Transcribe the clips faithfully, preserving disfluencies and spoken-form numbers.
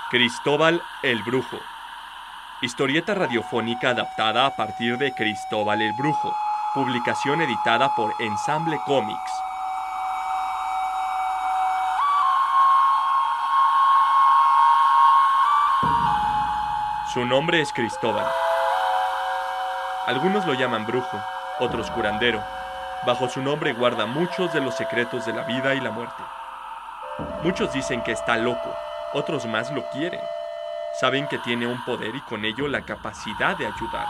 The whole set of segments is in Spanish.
Cristóbal el Brujo. Historieta radiofónica adaptada a partir de Cristóbal el Brujo. Publicación editada por Ensamble Comics. Su nombre es Cristóbal. Algunos lo llaman brujo, otros curandero. Bajo su nombre guarda muchos de los secretos de la vida y la muerte. Muchos dicen que está loco, otros más lo quieren. Saben que tiene un poder y con ello la capacidad de ayudar.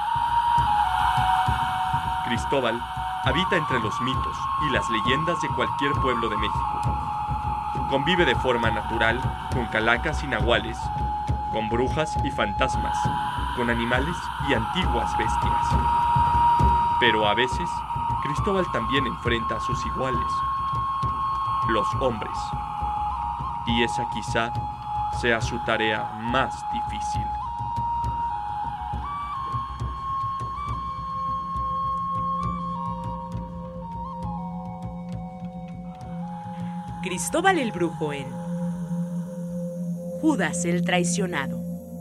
Cristóbal habita entre los mitos y las leyendas de cualquier pueblo de México. Convive de forma natural con calacas y nahuales, con brujas y fantasmas, con animales y antiguas bestias. Pero a veces, Cristóbal también enfrenta a sus iguales, los hombres. Y esa quizá sea su tarea más difícil. Cristóbal el Brujo en Judas el Traicionado.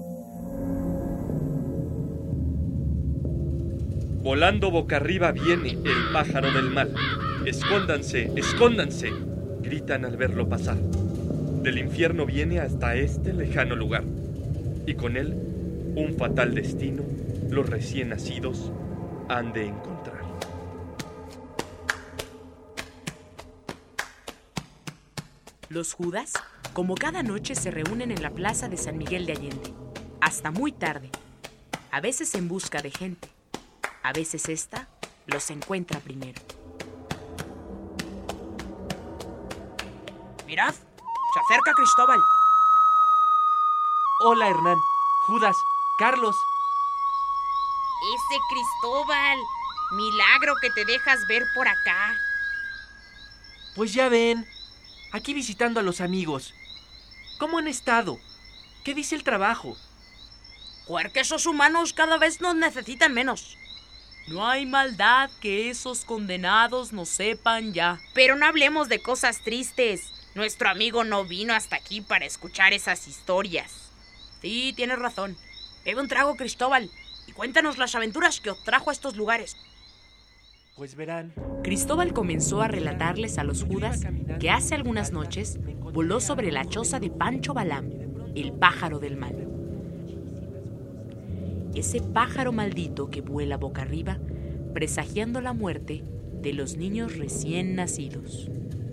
Volando boca arriba viene el pájaro del mal. Escóndanse, escóndanse, gritan al verlo pasar. Del infierno viene hasta este lejano lugar, y con él un fatal destino los recién nacidos han de encontrar. Los Judas, como cada noche, se reúnen en la plaza de San Miguel de Allende, hasta muy tarde, a veces en busca de gente, a veces ésta los encuentra primero. Mirad, se acerca Cristóbal. Hola, Hernán, Judas, Carlos. Ese Cristóbal, milagro que te dejas ver por acá. Pues ya ven, aquí visitando a los amigos. ¿Cómo han estado? ¿Qué dice el trabajo? Porque esos humanos cada vez nos necesitan menos. No hay maldad que esos condenados no sepan ya. Pero no hablemos de cosas tristes. Nuestro amigo no vino hasta aquí para escuchar esas historias. Sí, tienes razón. Bebe un trago, Cristóbal, y cuéntanos las aventuras que os trajo a estos lugares. Pues verán. Cristóbal comenzó a relatarles a los Judas que hace algunas noches voló sobre la choza de Pancho Balam, el pájaro del mal. Ese pájaro maldito que vuela boca arriba, presagiando la muerte de los niños recién nacidos.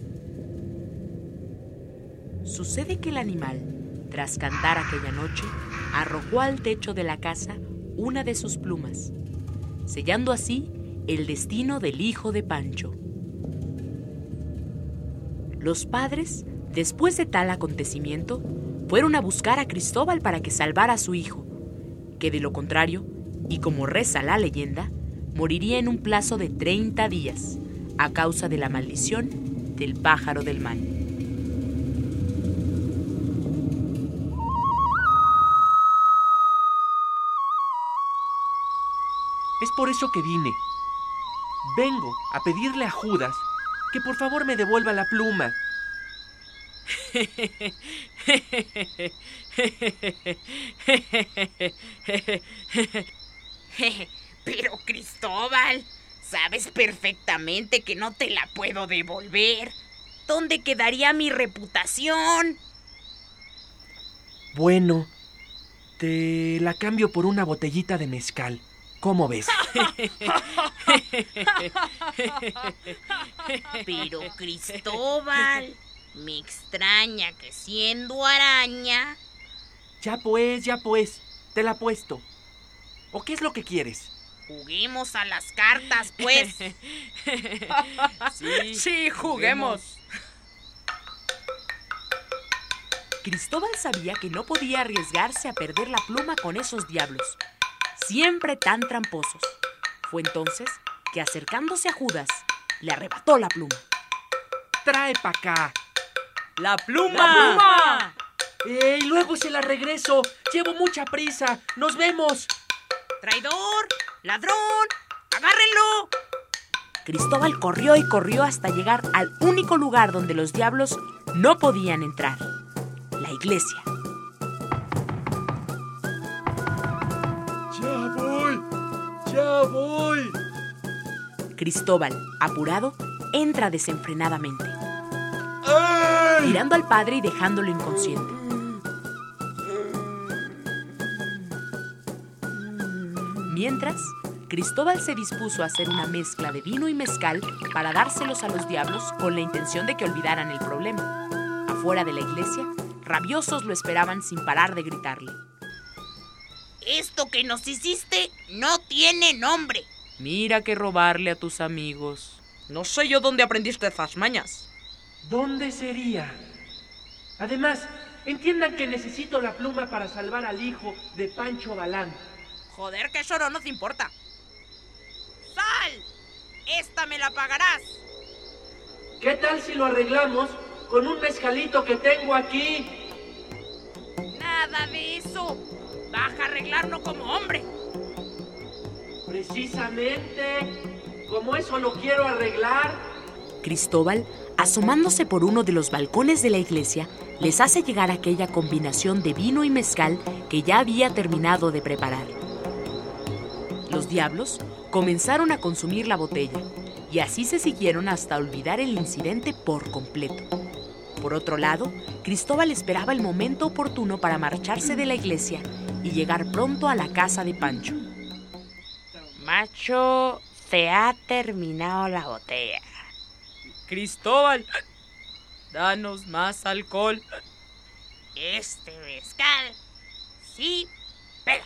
Sucede que el animal, tras cantar aquella noche, arrojó al techo de la casa una de sus plumas, sellando así el destino del hijo de Pancho. Los padres, después de tal acontecimiento, fueron a buscar a Cristóbal para que salvara a su hijo, que de lo contrario, y como reza la leyenda, moriría en un plazo de treinta días, a causa de la maldición del pájaro del mal. Es por eso que vine. Vengo a pedirle a Judas que por favor me devuelva la pluma. Pero Cristóbal, sabes perfectamente que no te la puedo devolver. ¿Dónde quedaría mi reputación? Bueno, te la cambio por una botellita de mezcal. ¿Cómo ves? Pero Cristóbal, me extraña que siendo araña... Ya pues, ya pues, te la apuesto. ¿O qué es lo que quieres? Juguemos a las cartas, pues. Sí, sí, juguemos. Cristóbal sabía que no podía arriesgarse a perder la pluma con esos diablos, siempre tan tramposos. Fue entonces que, acercándose a Judas, le arrebató la pluma. ¡Trae pa' acá! ¡La pluma! ¡La pluma! ¡Ey, luego se la regreso! ¡Llevo mucha prisa! ¡Nos vemos! ¡Traidor! ¡Ladrón! ¡Agárrenlo! Cristóbal corrió y corrió hasta llegar al único lugar donde los diablos no podían entrar: la iglesia. Cristóbal, apurado, entra desenfrenadamente, tirando al padre y dejándolo inconsciente. Mientras, Cristóbal se dispuso a hacer una mezcla de vino y mezcal para dárselos a los diablos con la intención de que olvidaran el problema. Afuera de la iglesia, rabiosos lo esperaban sin parar de gritarle: Esto que nos hiciste no tiene nombre. Mira que robarle a tus amigos. No sé yo dónde aprendiste esas mañas. ¿Dónde sería? Además, entiendan que necesito la pluma para salvar al hijo de Pancho Galán. Joder, que eso no nos importa. ¡Sal! ¡Esta me la pagarás! ¿Qué tal si lo arreglamos con un mezcalito que tengo aquí? Nada de eso. Vas a arreglarlo como hombre. Precisamente, como eso lo quiero arreglar. Cristóbal, asomándose por uno de los balcones de la iglesia, les hace llegar aquella combinación de vino y mezcal que ya había terminado de preparar. Los diablos comenzaron a consumir la botella, y así se siguieron hasta olvidar el incidente por completo. Por otro lado, Cristóbal esperaba el momento oportuno para marcharse de la iglesia y llegar pronto a la casa de Pancho. Macho, se ha terminado la botella. Cristóbal, danos más alcohol. Este mezcal sí pega.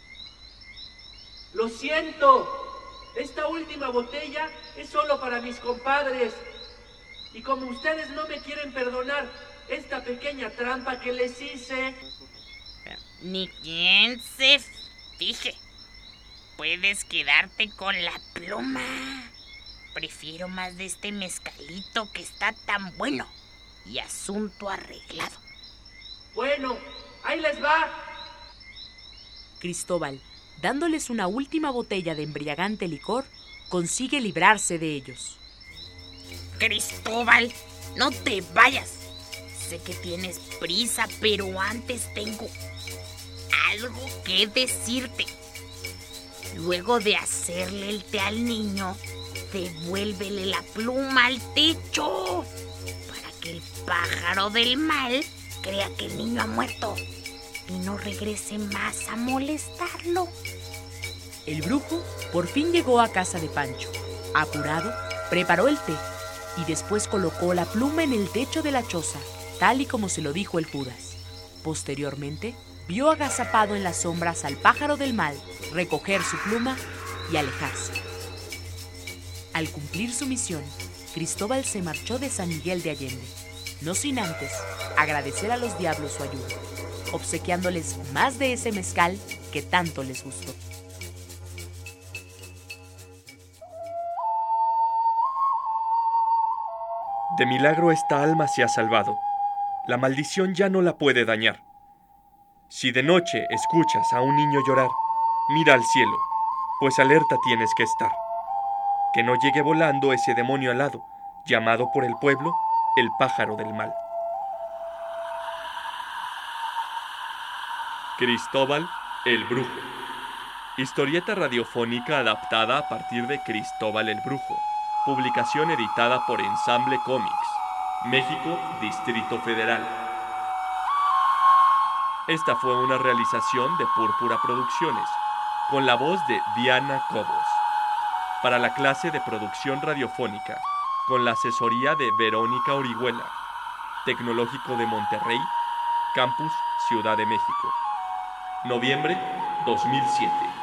Lo siento, esta última botella es solo para mis compadres. Y como ustedes no me quieren perdonar esta pequeña trampa que les hice... Ni quien se fije. Puedes quedarte con la pluma. Prefiero más de este mezcalito que está tan bueno. Y asunto arreglado. Bueno, ahí les va. Cristóbal, dándoles una última botella de embriagante licor, consigue librarse de ellos. Cristóbal, no te vayas. Sé que tienes prisa, pero antes tengo algo que decirte. Luego de hacerle el té al niño, devuélvele la pluma al techo para que el pájaro del mal crea que el niño ha muerto y no regrese más a molestarlo. El brujo por fin llegó a casa de Pancho. Apurado, preparó el té y después colocó la pluma en el techo de la choza, tal y como se lo dijo el Judas. Posteriormente, vio agazapado en las sombras al pájaro del mal recoger su pluma y alejarse. Al cumplir su misión, Cristóbal se marchó de San Miguel de Allende, no sin antes agradecer a los diablos su ayuda, obsequiándoles más de ese mezcal que tanto les gustó. De milagro esta alma se ha salvado. La maldición ya no la puede dañar. Si de noche escuchas a un niño llorar, mira al cielo, pues alerta tienes que estar. Que no llegue volando ese demonio alado, llamado por el pueblo el pájaro del mal. Cristóbal el Brujo. Historieta radiofónica adaptada a partir de Cristóbal el Brujo. Publicación editada por Ensamble Comics. México, Distrito Federal. Esta fue una realización de Púrpura Producciones, con la voz de Diana Cobos. Para la clase de producción radiofónica, con la asesoría de Verónica Orihuela. Tecnológico de Monterrey, Campus Ciudad de México. Noviembre dos mil siete.